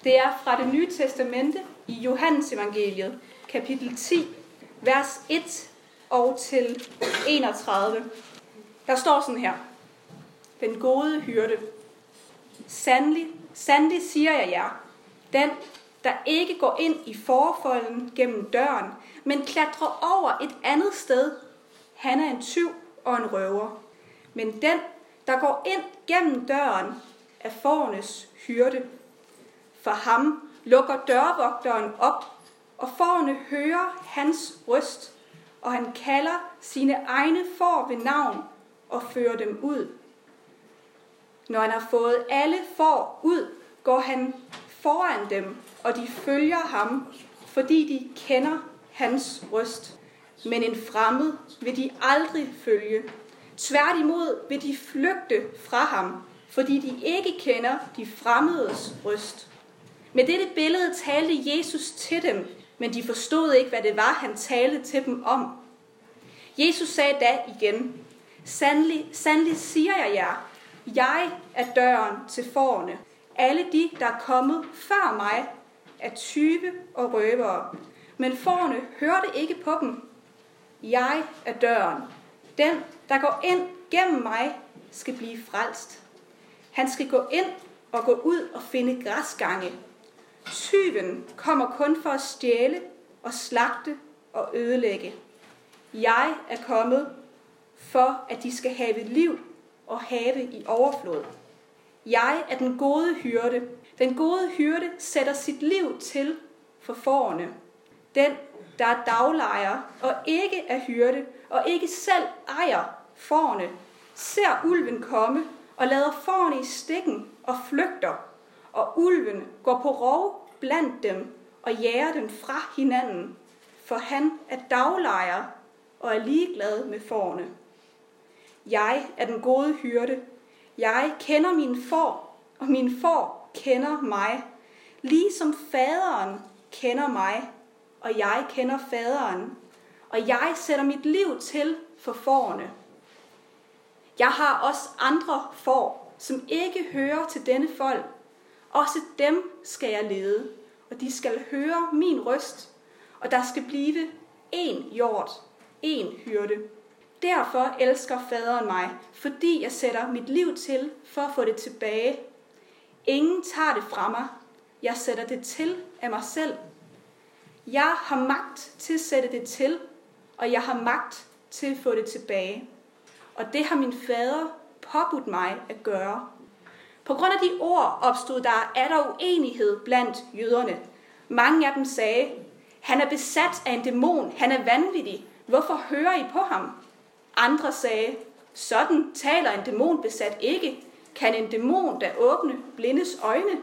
Det er fra Det Nye Testamente i Johannes evangeliet, kapitel 10, vers 1 og til 31. Der står sådan her. Den gode hyrde. Sandelig, sandelig siger jeg jer, den, der ikke går ind i forfolden gennem døren, men klatrer over et andet sted, han er en tyv og en røver. Men den, der går ind gennem døren, er fårenes hyrde. For ham lukker dørvogteren op, og fårene hører hans røst, og han kalder sine egne får ved navn og fører dem ud. Når han har fået alle får ud, går han foran dem, og de følger ham, fordi de kender hans røst. Men en fremmed vil de aldrig følge. Tværtimod vil de flygte fra ham, fordi de ikke kender de fremmedes røst. Med dette billede talte Jesus til dem, men de forstod ikke, hvad det var, han talte til dem om. Jesus sagde da igen, sandelig, sandelig siger jeg jer, jeg er døren til fårene. Alle de, der er kommet før mig, er tyve og røvere, men fårene hørte ikke på dem. Jeg er døren. Den, der går ind gennem mig, skal blive frelst. Han skal gå ind og gå ud og finde græsgange. Tyven kommer kun for at stjæle og slagte og ødelægge. Jeg er kommet for, at de skal have liv og have i overflod. Jeg er den gode hyrde. Den gode hyrde sætter sit liv til for fårene. Den, der er daglejer og ikke er hyrde og ikke selv ejer fårene, ser ulven komme og lader fårene i stikken og flygter. Og ulven går på rov blandt dem og jager dem fra hinanden, for han er daglejer og er ligeglad med fårene. Jeg er den gode hyrde. Jeg kender mine får, og mine får kender mig, ligesom faderen kender mig, og jeg kender faderen, og jeg sætter mit liv til for fårene. Jeg har også andre får, som ikke hører til denne folk. Også dem skal jeg lede, og de skal høre min røst, og der skal blive én hjort, én hyrde. Derfor elsker faderen mig, fordi jeg sætter mit liv til for at få det tilbage. Ingen tager det fra mig. Jeg sætter det til af mig selv. Jeg har magt til at sætte det til, og jeg har magt til at få det tilbage. Og det har min fader påbudt mig at gøre. På grund af de ord opstod der uenighed blandt jøderne. Mange af dem sagde, han er besat af en dæmon, han er vanvittig. Hvorfor hører I på ham? Andre sagde, sådan taler en dæmon besat ikke. Kan en dæmon da åbne blindes øjne?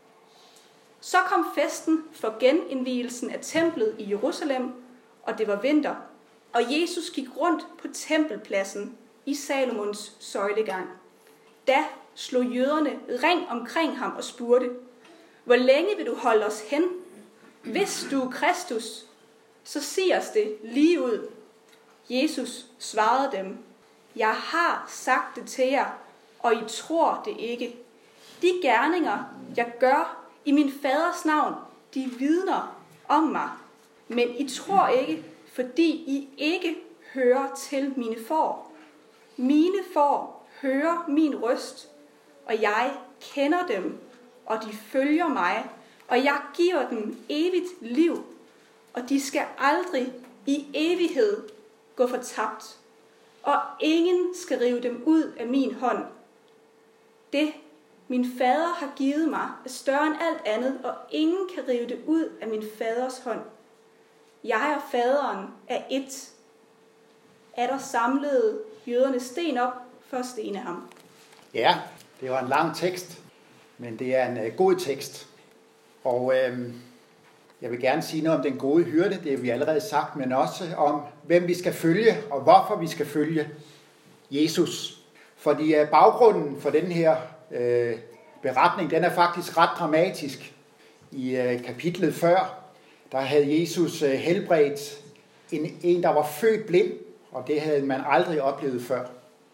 Så kom festen for genindvielsen af templet i Jerusalem, og det var vinter. Og Jesus gik rundt på tempelpladsen i Salomons søjlegang. Da slog jøderne ring omkring ham og spurgte, hvor længe vil du holde os hen? Hvis du er Kristus, så sig os det lige ud. Jesus svarede dem, jeg har sagt det til jer, og I tror det ikke. De gerninger, jeg gør i min faders navn, de vidner om mig. Men I tror ikke, fordi I ikke hører til mine får. Mine får hører min røst, og jeg kender dem, og de følger mig, og jeg giver dem evigt liv, og de skal aldrig i evighed gå fortabt, og ingen skal rive dem ud af min hånd. Det, min fader har givet mig, er større end alt andet, og ingen kan rive det ud af min faders hånd. Jeg og faderen er ét. Atter samlede jøderne sten op for at stene ham. Ja, det var en lang tekst, men det er en god tekst. Og jeg vil gerne sige noget om den gode hyrde, det har vi allerede sagt, men også om, hvem vi skal følge, og hvorfor vi skal følge Jesus. Fordi baggrunden for den her beretning, den er faktisk ret dramatisk. I kapitlet før, der havde Jesus helbredt en, der var født blind, og det havde man aldrig oplevet før.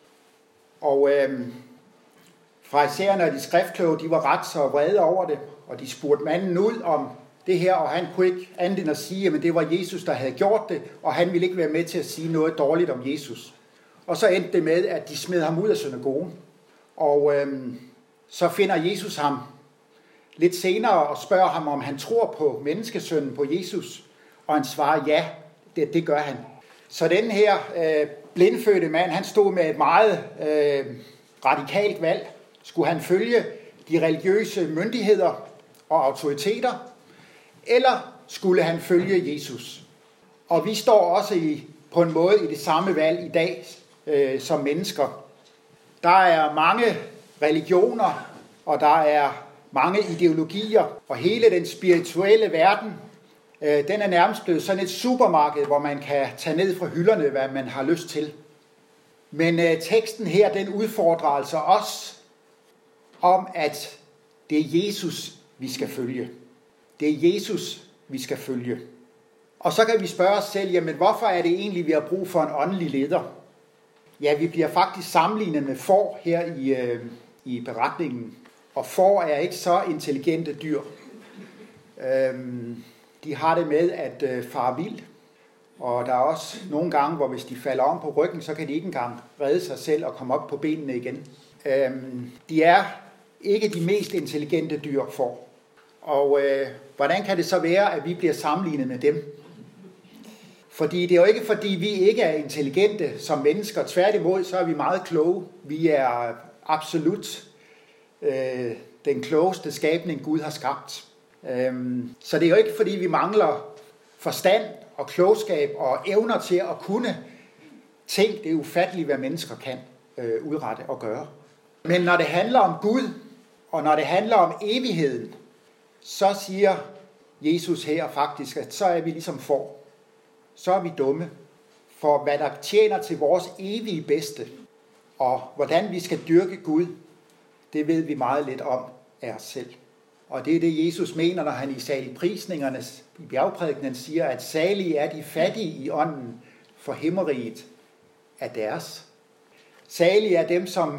Og farisæerne og de skriftkloge, de var ret så vrede over det, og de spurgte manden ud om det her, og han kunne ikke andet end at sige, at det var Jesus, der havde gjort det, og han ville ikke være med til at sige noget dårligt om Jesus. Og så endte det med, at de smed ham ud af synagogen. Og så finder Jesus ham lidt senere og spørger ham, om han tror på menneskesønnen, på Jesus. Og han svarer, ja, det gør han. Så den her blindfødte mand, han stod med et meget radikalt valg. Skulle han følge de religiøse myndigheder og autoriteter, eller skulle han følge Jesus? Og vi står også på en måde i det samme valg i dag som mennesker. Der er mange religioner, og der er mange ideologier, og hele den spirituelle verden, den er nærmest blevet sådan et supermarked, hvor man kan tage ned fra hylderne, hvad man har lyst til. Men teksten her, den udfordrer altså os om, at det er Jesus, vi skal følge. Det er Jesus, vi skal følge. Og så kan vi spørge os selv, jamen hvorfor er det egentlig, vi har brug for en åndelig leder? Ja, vi bliver faktisk sammenlignet med får her i beretningen. Og får er ikke så intelligente dyr. De har det med at fare vild. Og der er også nogle gange, hvor hvis de falder om på ryggen, så kan de ikke engang redde sig selv og komme op på benene igen. De er ikke de mest intelligente dyr får. Og hvordan kan det så være, at vi bliver sammenlignet med dem? Fordi det er jo ikke, fordi vi ikke er intelligente som mennesker. Tværtimod, så er vi meget kloge. Vi er absolut den klogeste skabning, Gud har skabt. Så det er jo ikke, fordi vi mangler forstand og klogskab og evner til at kunne ting. Det er ufatteligt, hvad mennesker kan udrette og gøre. Men når det handler om Gud, og når det handler om evigheden, så siger Jesus her faktisk, at så er vi ligesom får. Så er vi dumme. For hvad der tjener til vores evige bedste, og hvordan vi skal dyrke Gud, det ved vi meget lidt om af os selv. Og det er det, Jesus mener, når han i saligprisningerne i bjergprædikenen siger, at salige er de fattige i ånden, for himmeriget er deres. Salige er dem, som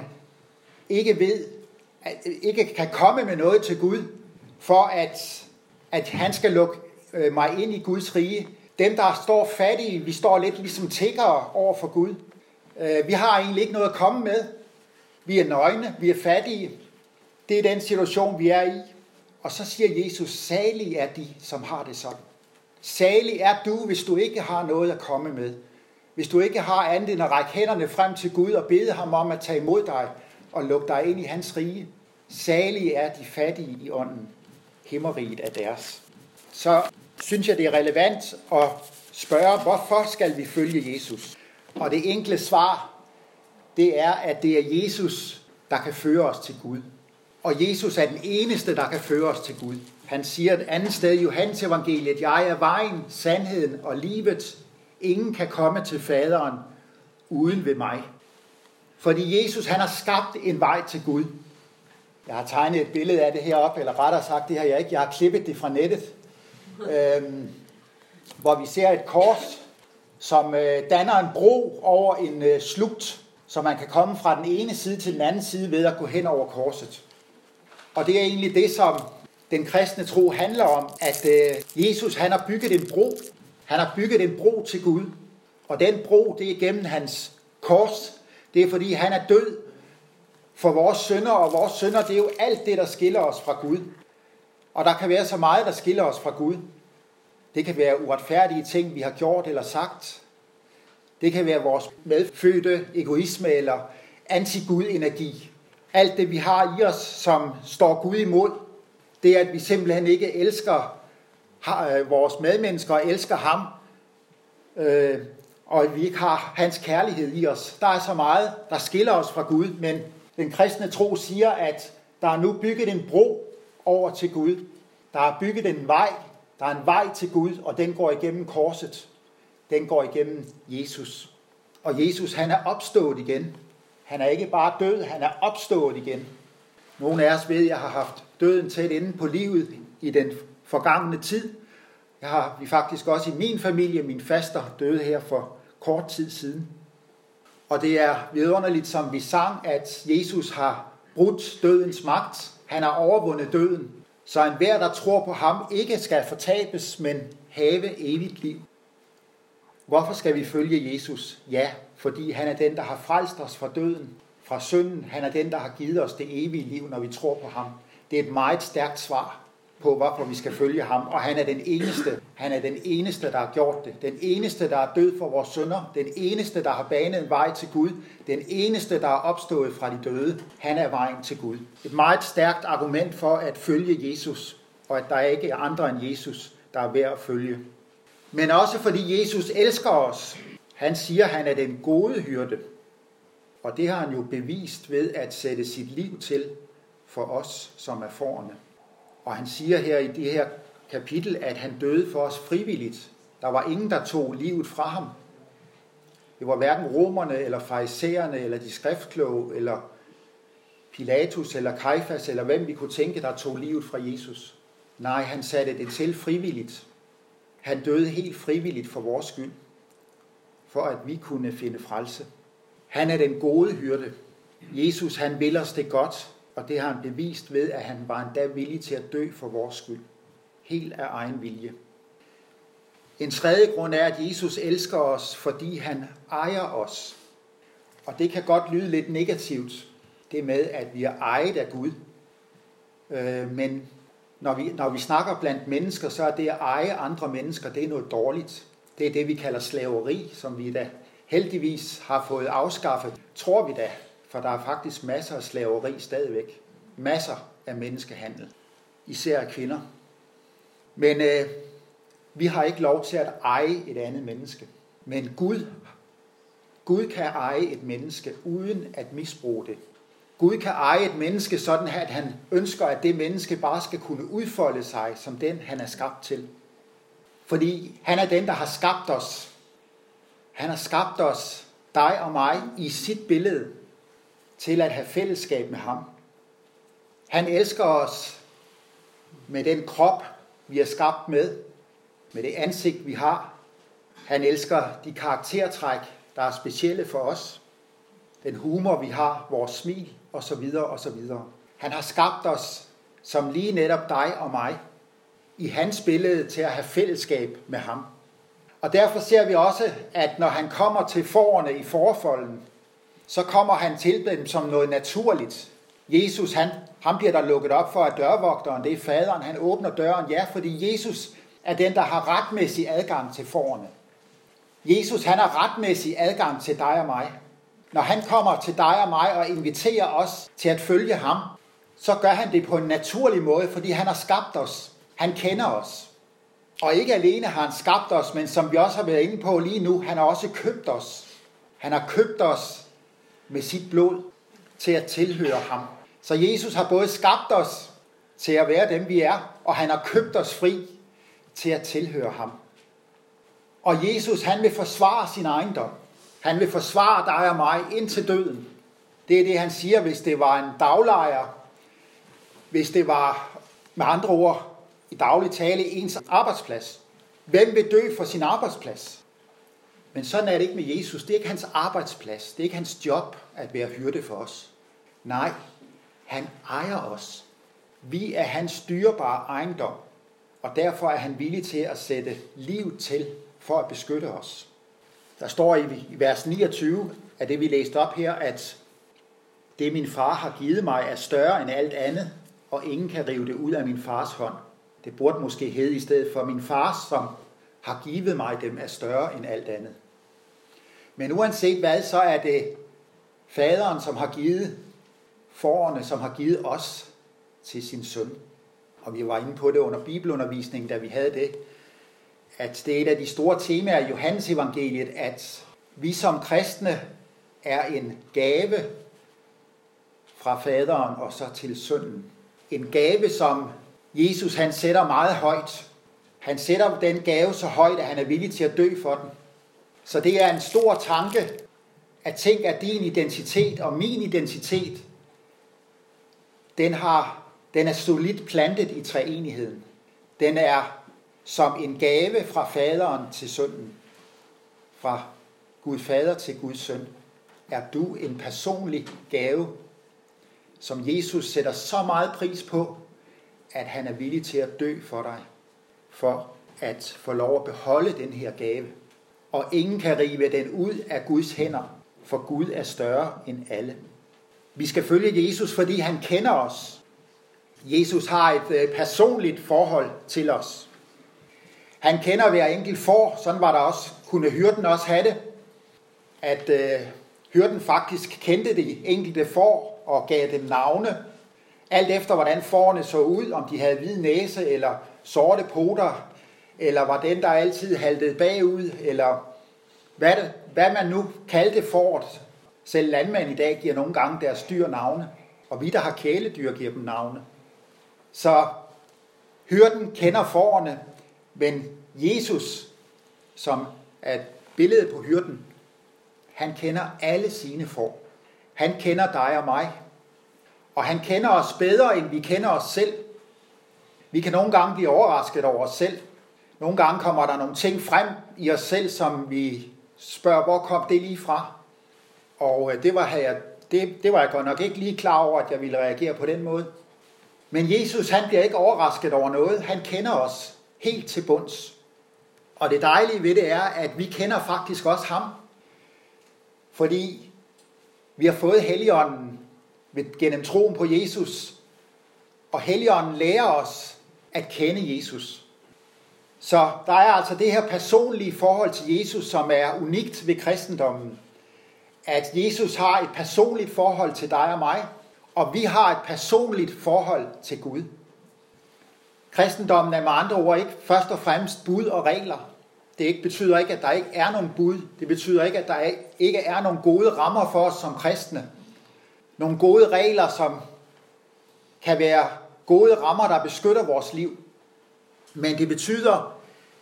ikke kan komme med noget til Gud, for at han skal lukke mig ind i Guds rige. Dem, der står fattige, vi står lidt ligesom tiggere over for Gud. Vi har egentlig ikke noget at komme med. Vi er nøgne, vi er fattige. Det er den situation, vi er i. Og så siger Jesus, salig er de, som har det sådan. Salig er du, hvis du ikke har noget at komme med. Hvis du ikke har andet end at række hænderne frem til Gud og bede ham om at tage imod dig og lukke dig ind i hans rige. Salig er de fattige i ånden. Himmeriget er deres. Så synes jeg, det er relevant at spørge, hvorfor skal vi følge Jesus? Og det enkle svar, det er, at det er Jesus, der kan føre os til Gud. Og Jesus er den eneste, der kan føre os til Gud. Han siger et andet sted i Johannes evangeliet, jeg er vejen, sandheden og livet. Ingen kan komme til faderen uden ved mig. Fordi Jesus, han har skabt en vej til Gud. Jeg har tegnet et billede af det heroppe, eller rettere sagt, det har jeg ikke. Jeg har klippet det fra nettet. Hvor vi ser et kors, som danner en bro over en slugt, så man kan komme fra den ene side til den anden side ved at gå hen over korset. Og det er egentlig det, som den kristne tro handler om, at Jesus, han har bygget en bro. Han har bygget en bro til Gud. Og den bro, det er gennem hans kors. Det er fordi, han er død for vores synder, og vores synder, det er jo alt det, der skiller os fra Gud. Og der kan være så meget, der skiller os fra Gud. Det kan være uretfærdige ting, vi har gjort eller sagt. Det kan være vores medfødte egoisme eller anti-Gud-energi. Alt det, vi har i os, som står Gud imod, det er, at vi simpelthen ikke elsker vores medmennesker og elsker ham, og at vi ikke har hans kærlighed i os. Der er så meget, der skiller os fra Gud, men den kristne tro siger, at der er nu bygget en bro over til Gud. Der er bygget en vej. Der er en vej til Gud, og den går igennem korset. Den går igennem Jesus. Og Jesus, han er opstået igen. Han er ikke bare død, han er opstået igen. Nogle af os ved, at jeg har haft døden tæt inde på livet i den forgangne tid. Vi faktisk også i min familie, min faster, døde her for kort tid siden. Og det er vidunderligt, som vi sang, at Jesus har brudt dødens magt. Han har overvundet døden. så enhver, der tror på ham, ikke skal fortabes, men have evigt liv. Hvorfor skal vi følge Jesus? Ja, fordi han er den, der har frelst os fra døden, fra synden. Han er den, der har givet os det evige liv, når vi tror på ham. Det er et meget stærkt svar på, hvorfor vi skal følge ham. Og han er den eneste. Han er den eneste, der har gjort det. Den eneste, der er død for vores synder. Den eneste, der har banet en vej til Gud. Den eneste, der er opstået fra de døde. Han er vejen til Gud. Et meget stærkt argument for at følge Jesus, og at der ikke er andre end Jesus, der er værd at følge. Men også fordi Jesus elsker os. Han siger, at han er den gode hyrde. Og det har han jo bevist ved at sætte sit liv til for os, som er fårene. Og han siger her i det her kapitel, at han døde for os frivilligt. Der var ingen, der tog livet fra ham. Det var hverken romerne, eller farisæerne, eller de skriftkloge, eller Pilatus, eller Kajfas, eller hvem vi kunne tænke, der tog livet fra Jesus. Nej, han satte det til frivilligt. Han døde helt frivilligt for vores skyld, for at vi kunne finde frelse. Han er den gode hyrde. Jesus, han vil os det godt, og det har han bevist ved, at han var endda villig til at dø for vores skyld. Helt af egen vilje. En tredje grund er, at Jesus elsker os, fordi han ejer os. Og det kan godt lyde lidt negativt, det med, at vi er ejet af Gud. Men når vi snakker blandt mennesker, så er det at eje andre mennesker, det er noget dårligt. Det er det, vi kalder slaveri, som vi da heldigvis har fået afskaffet, tror vi da. For der er faktisk masser af slaveri stadigvæk. Masser af menneskehandel. Især af kvinder. Men vi har ikke lov til at eje et andet menneske. Men Gud kan eje et menneske uden at misbruge det. Gud kan eje et menneske sådan, at han ønsker, at det menneske bare skal kunne udfolde sig som den, han er skabt til. Fordi han er den, der har skabt os. Han har skabt os, dig og mig, i sit billede til at have fællesskab med ham. Han elsker os med den krop, vi er skabt med det ansigt, vi har. Han elsker de karaktertræk, der er specielle for os. Den humor, vi har, vores smil, osv. osv. Han har skabt os som lige netop dig og mig, i hans billede til at have fællesskab med ham. Og derfor ser vi også, at når han kommer til fårene i fårefolden, så kommer han til dem som noget naturligt. Jesus, han bliver der lukket op for af dørvogteren, det er faderen, han åbner døren, ja, fordi Jesus er den, der har retmæssig adgang til fårene. Jesus, han har retmæssig adgang til dig og mig. Når han kommer til dig og mig og inviterer os til at følge ham, så gør han det på en naturlig måde, fordi han har skabt os. Han kender os. Og ikke alene har han skabt os, men som vi også har været inde på lige nu, han har også købt os. Han har købt os med sit blod til at tilhøre ham. Så Jesus har både skabt os til at være dem, vi er, og han har købt os fri til at tilhøre ham. Og Jesus, han vil forsvare sin ejendom. Han vil forsvare dig og mig indtil døden. Det er det, han siger, hvis det var en daglejer, hvis det var med andre ord i daglig tale ens arbejdsplads. Hvem vil dø for sin arbejdsplads? Men sådan er det ikke med Jesus. Det er ikke hans arbejdsplads. Det er ikke hans job at være hyrde for os. Nej, han ejer os. Vi er hans dyrebare ejendom, og derfor er han villig til at sætte liv til for at beskytte os. Der står i vers 29 af det, vi læste op her, at det min far har givet mig er større end alt andet, og ingen kan rive det ud af min fars hånd. Det burde måske hedde i stedet for min far, som har givet mig dem, er større end alt andet. Men uanset hvad, så er det faderen, som har givet fårene, som har givet os til sin søn. Og vi var inde på det under bibelundervisningen, da vi havde det, at det er et af de store temaer i Johannes evangeliet, at vi som kristne er en gave fra faderen og så til sønnen. En gave, som Jesus han sætter meget højt. Han sætter den gave så højt, at han er villig til at dø for den. Så det er en stor tanke at tænke, at din identitet og min identitet, den er solidt plantet i treenigheden. Den er som en gave fra faderen til sønnen. Fra Gud fader til Guds søn. Er du en personlig gave, som Jesus sætter så meget pris på, at han er villig til at dø for dig, for at få lov at beholde den her gave. Og ingen kan rive den ud af Guds hænder, for Gud er større end alle. Vi skal følge Jesus, fordi han kender os. Jesus har et personligt forhold til os. Han kender hver enkelt får, sådan var der også, kunne hyrden også have det, at hyrden faktisk kendte de enkelte får og gav dem navne, alt efter hvordan fårene så ud, om de havde hvid næse eller sorte poter, eller var den, der altid haltede bagud, eller hvad man nu kaldte fåret. Selv landmænd i dag giver nogle gange deres dyr navne, og vi, der har kæledyr, giver dem navne. Så hyrden kender fårene, men Jesus, som er billedet på hyrden, han kender alle sine får. Han kender dig og mig, og han kender os bedre, end vi kender os selv. Vi kan nogle gange blive overrasket over os selv. Nogle gange kommer der nogle ting frem i os selv, som vi spørger, hvor kom det lige fra? Og det var jeg godt nok ikke lige klar over, at jeg ville reagere på den måde. Men Jesus, han bliver ikke overrasket over noget. Han kender os helt til bunds. Og det dejlige ved det er, at vi kender faktisk også ham. Fordi vi har fået Helligånden gennem troen på Jesus. Og Helligånden lærer os at kende Jesus. Så der er altså det her personlige forhold til Jesus, som er unikt ved kristendommen. At Jesus har et personligt forhold til dig og mig, og vi har et personligt forhold til Gud. Kristendommen er med andre ord ikke først og fremmest bud og regler. Det betyder ikke, at der ikke er nogen bud. Det betyder ikke, at der ikke er nogen gode rammer for os som kristne. Nogle gode regler, som kan være gode rammer, der beskytter vores liv. Men det betyder,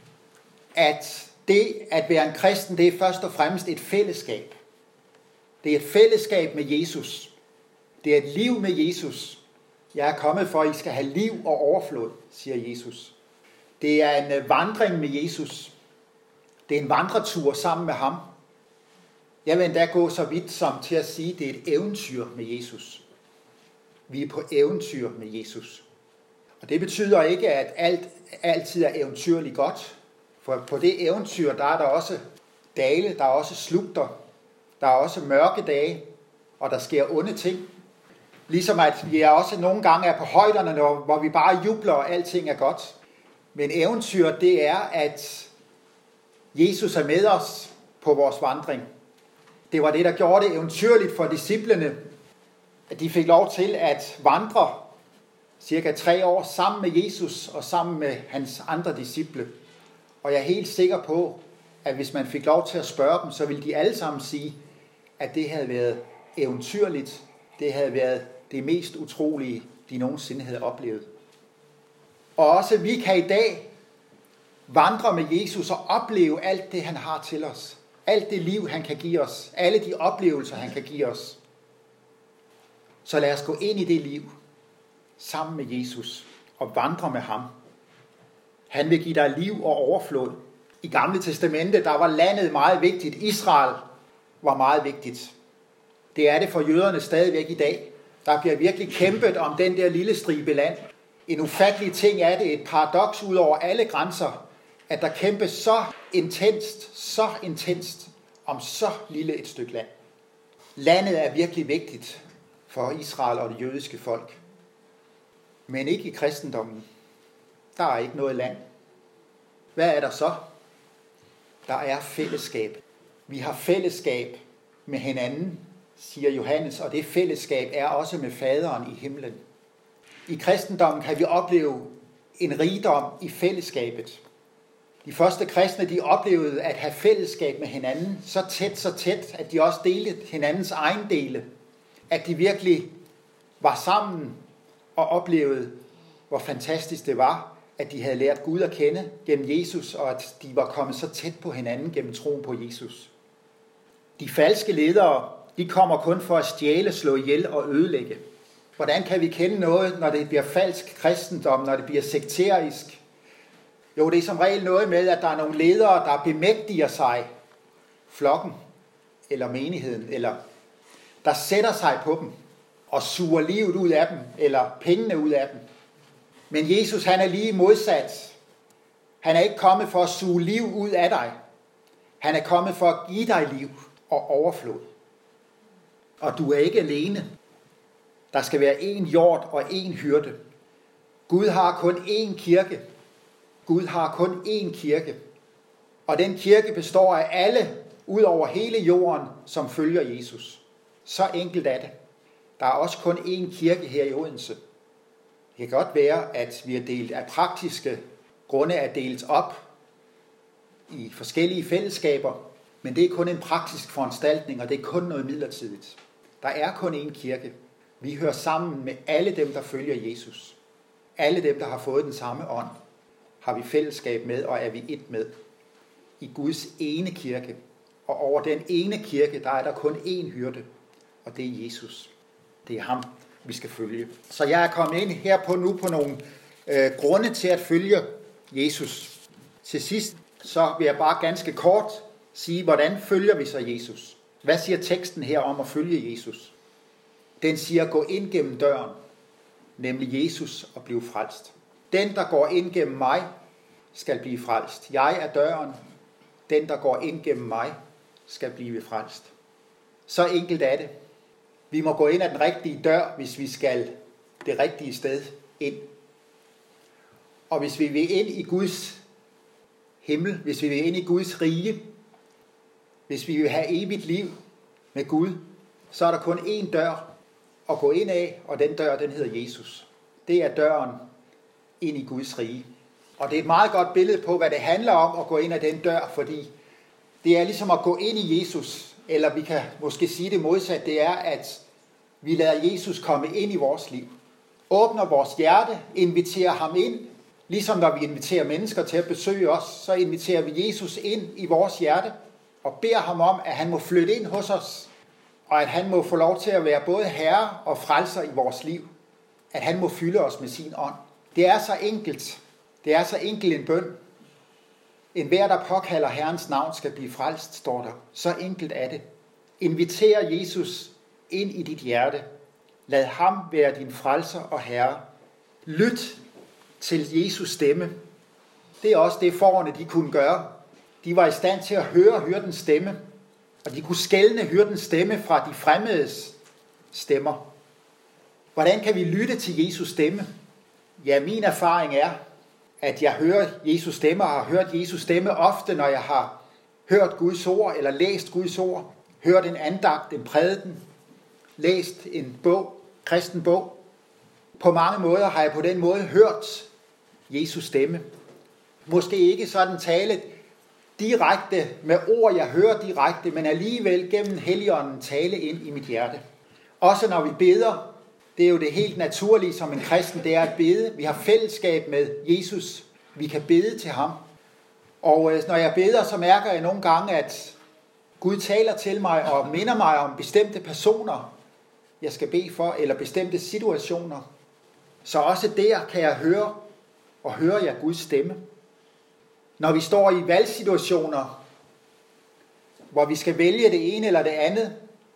at det at være en kristen, det er først og fremmest et fællesskab. Det er et fællesskab med Jesus. Det er et liv med Jesus. Jeg er kommet for, at I skal have liv og overflod, siger Jesus. Det er en vandring med Jesus. Det er en vandretur sammen med ham. Jeg vil endda gå så vidt som til at sige, at det er et eventyr med Jesus. Vi er på eventyr med Jesus. Og det betyder ikke, at alt altid er eventyrligt godt. For på det eventyr, der er der også dale, der er også slugter, der er også mørke dage, og der sker onde ting. Ligesom at vi også nogle gange er på højderne, hvor vi bare jubler, og alting er godt. Men eventyr, det er, at Jesus er med os på vores vandring. Det var det, der gjorde det eventyrligt for disciplene, at de fik lov til at vandre cirka 3 år sammen med Jesus og sammen med hans andre disciple. Og jeg er helt sikker på, at hvis man fik lov til at spørge dem, så ville de alle sammen sige, at det havde været eventyrligt. Det havde været det mest utrolige, de nogensinde havde oplevet. Og også vi kan i dag vandre med Jesus og opleve alt det, han har til os. Alt det liv, han kan give os. Alle de oplevelser, han kan give os. Så lad os gå ind i det liv sammen med Jesus og vandre med ham. Han vil give dig liv og overflod. I Gamle Testamente, der var landet meget vigtigt. Israel var meget vigtigt. Det er det for jøderne stadigvæk i dag. Der bliver virkelig kæmpet om den der lille stribe land. En ufattelig ting er det, et paradoks ud over alle grænser, at der kæmpes så intenst om så lille et stykke land. Landet er virkelig vigtigt for Israel og det jødiske folk. Men ikke i kristendommen. Der er ikke noget land. Hvad er der så? Der er fællesskab. Vi har fællesskab med hinanden, siger Johannes, og det fællesskab er også med faderen i himlen. I kristendommen kan vi opleve en rigdom i fællesskabet. De første kristne, de oplevede at have fællesskab med hinanden så tæt, at de også delte hinandens ejendele. At de virkelig var sammen og oplevede, hvor fantastisk det var, at de havde lært Gud at kende gennem Jesus, og at de var kommet så tæt på hinanden gennem troen på Jesus. De falske ledere, de kommer kun for at stjæle, slå ihjel og ødelægge. Hvordan kan vi kende noget, når det bliver falsk kristendom, når det bliver sekterisk? Jo, det er som regel noget med, at der er nogle ledere, der bemægtiger sig flokken, eller menigheden, eller der sætter sig på dem, og suger livet ud af dem, eller pengene ud af dem. Men Jesus, han er lige modsat. Han er ikke kommet for at suge liv ud af dig. Han er kommet for at give dig liv og overflod. Og du er ikke alene. Der skal være én hjort og én hyrde. Gud har kun én kirke. Gud har kun én kirke. Og den kirke består af alle ud over hele jorden, som følger Jesus. Så enkelt er det. Der er også kun én kirke her i Odense. Det kan godt være, at vi er delt af praktiske grunde er delt op i forskellige fællesskaber, men det er kun en praktisk foranstaltning, og det er kun noget midlertidigt. Der er kun én kirke. Vi hører sammen med alle dem, der følger Jesus. Alle dem, der har fået den samme ånd, har vi fællesskab med, og er vi et med. I Guds ene kirke. Og over den ene kirke, der er der kun én hyrde, og det er Jesus. Det er ham, vi skal følge. Så jeg er kommet ind her på nogle grunde til at følge Jesus. Til sidst så vil jeg bare ganske kort sige, hvordan følger vi så Jesus? Hvad siger teksten her om at følge Jesus? Den siger, gå ind gennem døren, nemlig Jesus, og blive frelst. Den, der går ind gennem mig, skal blive frelst. Jeg er døren. Den, der går ind gennem mig, skal blive frelst. Så enkelt er det. Vi må gå ind ad den rigtige dør, hvis vi skal det rigtige sted ind. Og hvis vi vil ind i Guds himmel, hvis vi vil ind i Guds rige, hvis vi vil have evigt liv med Gud, så er der kun én dør at gå ind af, og den dør, den hedder Jesus. Det er døren ind i Guds rige. Og det er et meget godt billede på, hvad det handler om at gå ind ad den dør, fordi det er ligesom at gå ind i Jesus, eller vi kan måske sige det modsat, det er, at vi lader Jesus komme ind i vores liv. Åbner vores hjerte, inviterer ham ind, ligesom når vi inviterer mennesker til at besøge os, så inviterer vi Jesus ind i vores hjerte, og beder ham om, at han må flytte ind hos os, og at han må få lov til at være både herre og frelser i vores liv. At han må fylde os med sin ånd. Det er så enkelt. Det er så enkelt en bøn. En hver, der påkalder Herrens navn, skal blive frelst, står der. Så enkelt er det. Inviter Jesus ind i dit hjerte. Lad ham være din frelser og herre. Lyt til Jesus stemme. Det er også det, fårene de kunne gøre. De var i stand til at høre hyrdens stemme, og de kunne skelne hyrdens stemme fra de fremmedes stemmer. Hvordan kan vi lytte til Jesus stemme? Ja, min erfaring er, at jeg hører Jesus stemme, og har hørt Jesus stemme ofte, når jeg har hørt Guds ord, eller læst Guds ord, hørt en andagt, en prædiken, læst en bog, kristen bog. På mange måder har jeg på den måde hørt Jesus stemme. Måske ikke sådan tale direkte med ord, jeg hører direkte, men alligevel gennem Helligånden tale ind i mit hjerte. Også når vi beder, det er jo det helt naturlige som en kristen, det er at bede. Vi har fællesskab med Jesus. Vi kan bede til ham. Og når jeg beder, så mærker jeg nogle gange, at Gud taler til mig og minder mig om bestemte personer, jeg skal bede for, eller bestemte situationer. Så også der kan jeg høre, og hører jeg Guds stemme. Når vi står i valgsituationer, hvor vi skal vælge det ene eller det andet,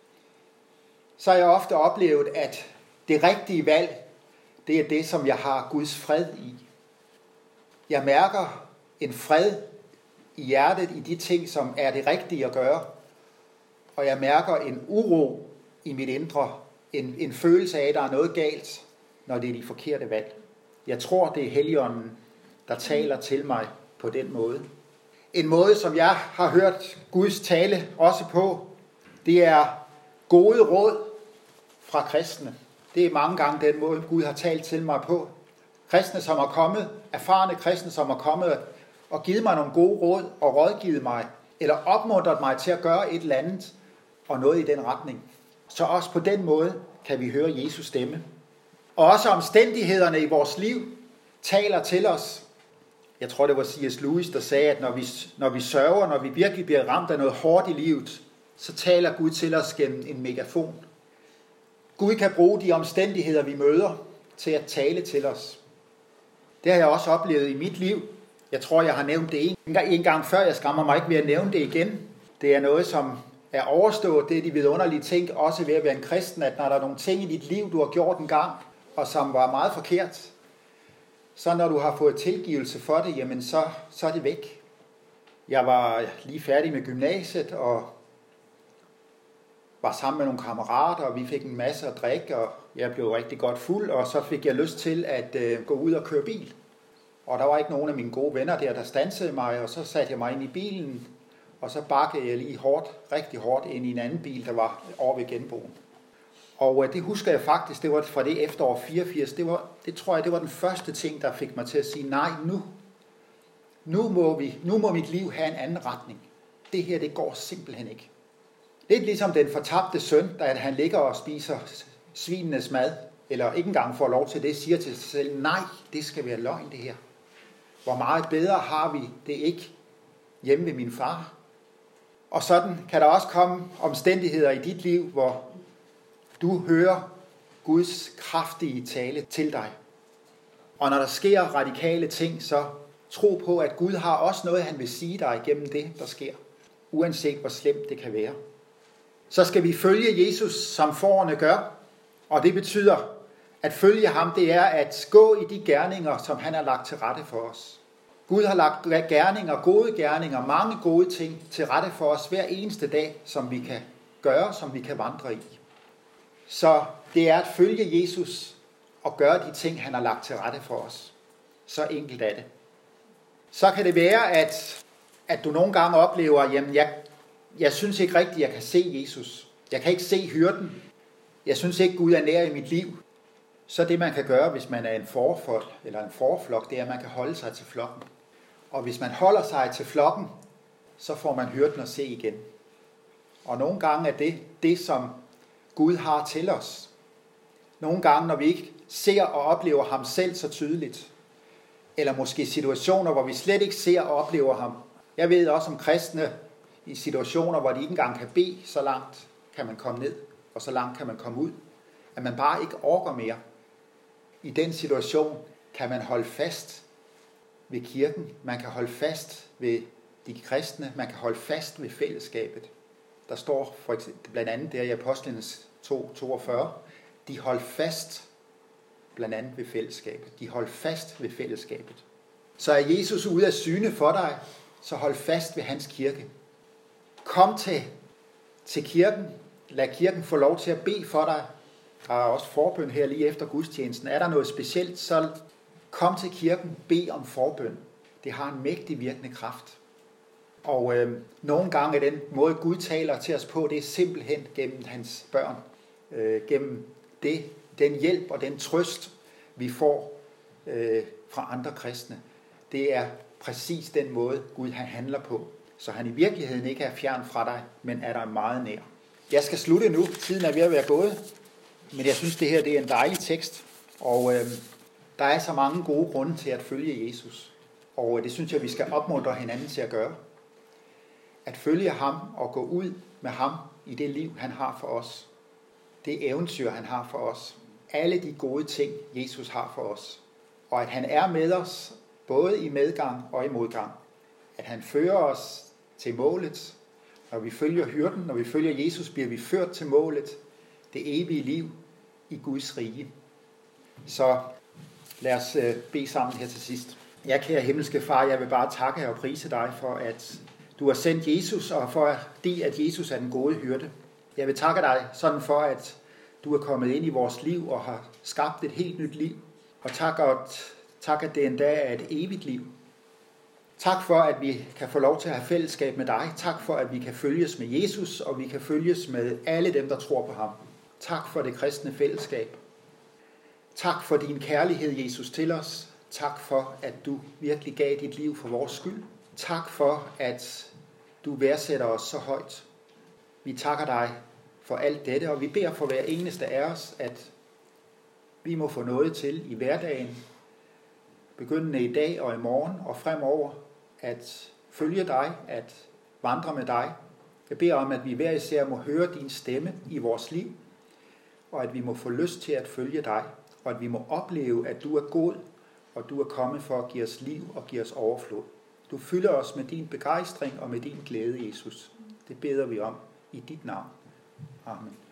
så har jeg ofte oplevet, at det rigtige valg, det er det, som jeg har Guds fred i. Jeg mærker en fred i hjertet i de ting, som er det rigtige at gøre. Og jeg mærker en uro i mit indre, en følelse af, at der er noget galt, når det er de forkerte valg. Jeg tror, det er Helligånden, der taler til mig på den måde. En måde, som jeg har hørt Guds tale også på, det er gode råd fra kristne. Det er mange gange den måde, Gud har talt til mig på. Kristne, som er kommet, erfarne kristne, som er kommet og givet mig nogle gode råd og rådgivet mig, eller opmuntret mig til at gøre et eller andet, og noget i den retning. Så også på den måde kan vi høre Jesus stemme. Og også omstændighederne i vores liv taler til os. Jeg tror, det var C.S. Lewis, der sagde, at når vi sørger, når vi virkelig bliver ramt af noget hårdt i livet, så taler Gud til os gennem en megafon. Gud kan bruge de omstændigheder, vi møder, til at tale til os. Det har jeg også oplevet i mit liv. Jeg tror, jeg har nævnt det en gang før. Jeg skammer mig ikke ved at nævne det igen. Det er noget, som er overstået. Det er de vidunderlige ting, også ved at være en kristen, at når der er nogle ting i dit liv, du har gjort en gang, og som var meget forkert, så når du har fået tilgivelse for det, jamen så er det væk. Jeg var lige færdig med gymnasiet, og var sammen med nogle kammerater, og vi fik en masse at drikke, og jeg blev rigtig godt fuld, og så fik jeg lyst til at gå ud og køre bil. Og der var ikke nogen af mine gode venner der standsede mig, og så satte jeg mig ind i bilen, og så bakkede jeg lige rigtig hårdt ind i en anden bil, der var over ved genboen. Og det husker jeg faktisk, det var fra det efterår 84, det tror jeg, det var den første ting, der fik mig til at sige, nej, nu må mit liv have en anden retning. Det her, det går simpelthen ikke. Lidt ligesom den fortabte søn, da han ligger og spiser svinenes mad, eller ikke engang får lov til det, siger til sig selv, nej, det skal være løgn det her. Hvor meget bedre har vi det ikke hjemme ved min far? Og sådan kan der også komme omstændigheder i dit liv, hvor du hører Guds kraftige tale til dig. Og når der sker radikale ting, så tro på, at Gud har også noget, han vil sige dig gennem det, der sker. Uanset hvor slemt det kan være. Så skal vi følge Jesus, som fårene gør. Og det betyder, at følge ham, det er at gå i de gerninger, som han har lagt til rette for os. Gud har lagt gerninger, gode gerninger, mange gode ting til rette for os hver eneste dag, som vi kan gøre, som vi kan vandre i. Så det er at følge Jesus og gøre de ting, han har lagt til rette for os. Så enkelt er det. Så kan det være, at du nogle gange oplever, jamen jeg synes ikke rigtigt, jeg kan se Jesus. Jeg kan ikke se hyrden. Jeg synes ikke, Gud er nær i mit liv. Så det, man kan gøre, hvis man er en fårefolk eller en fåreflok, det er, at man kan holde sig til flokken. Og hvis man holder sig til flokken, så får man hyrden at se igen. Og nogle gange er det, som Gud har til os. Nogle gange, når vi ikke ser og oplever ham selv så tydeligt, eller måske situationer, hvor vi slet ikke ser og oplever ham. Jeg ved også om kristne i situationer, hvor de ikke engang kan bede, så langt kan man komme ned, og så langt kan man komme ud, at man bare ikke orker mere. I den situation kan man holde fast ved kirken, man kan holde fast ved de kristne, man kan holde fast ved fællesskabet. Der står for eksempel, blandt andet der i Apostlenes 2:42, de holdt fast blandt andet ved fællesskabet. De holdt fast ved fællesskabet. Så er Jesus ude af syne for dig, så hold fast ved hans kirke. Kom til kirken. Lad kirken få lov til at bede for dig. Der er også forbøn her lige efter gudstjenesten. Er der noget specielt, så kom til kirken. Bed om forbøn. Det har en mægtig virkende kraft. Og nogle gange er den måde, Gud taler til os på, det er simpelthen gennem hans børn. Gennem den hjælp og den trøst, vi får fra andre kristne. Det er præcis den måde, Gud han handler på. Så han i virkeligheden ikke er fjern fra dig, men er dig meget nær. Jeg skal slutte nu. Tiden er ved at være gået. Men jeg synes, det her det er en dejlig tekst. Og der er så mange gode grunde til at følge Jesus. Og det synes jeg, vi skal opmuntre hinanden til at gøre. At følge ham og gå ud med ham i det liv, han har for os. Det eventyr, han har for os. Alle de gode ting, Jesus har for os. Og at han er med os, både i medgang og i modgang. At han fører os til målet. Når vi følger hyrden, når vi følger Jesus, bliver vi ført til målet. Det evige liv i Guds rige. Så lad os bede sammen her til sidst. Ja, kære himmelske far, jeg vil bare takke og prise dig for, at du har sendt Jesus, og fordi at Jesus er den gode hyrde. Jeg vil takke dig sådan for, at du er kommet ind i vores liv og har skabt et helt nyt liv. Og tak at det endda er et evigt liv. Tak for, at vi kan få lov til at have fællesskab med dig. Tak for, at vi kan følges med Jesus, og vi kan følges med alle dem, der tror på ham. Tak for det kristne fællesskab. Tak for din kærlighed, Jesus, til os. Tak for, at du virkelig gav dit liv for vores skyld. Tak for, at du værdsætter os så højt. Vi takker dig for alt dette, og vi beder for hver eneste af os, at vi må få noget til i hverdagen, begyndende i dag og i morgen og fremover, at følge dig, at vandre med dig. Jeg beder om, at vi hver især må høre din stemme i vores liv, og at vi må få lyst til at følge dig, og at vi må opleve, at du er god, og du er kommet for at give os liv og give os overflod. Du fylder os med din begejstring og med din glæde, Jesus. Det beder vi om i dit navn. Amen.